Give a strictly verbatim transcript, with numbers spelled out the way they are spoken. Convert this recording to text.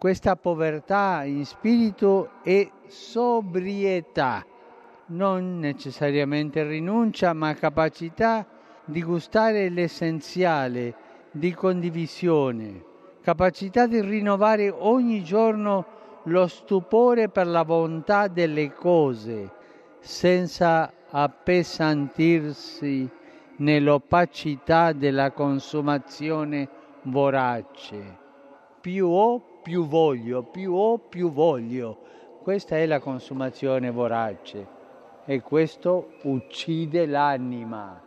Questa povertà in spirito è sobrietà, non necessariamente rinuncia, ma capacità di gustare l'essenziale, di condivisione, capacità di rinnovare ogni giorno lo stupore per la bontà delle cose, senza appesantirsi nell'opacità della consumazione vorace. Più ho, più voglio, più ho, più voglio. Questa è la consumazione vorace e questo uccide l'anima.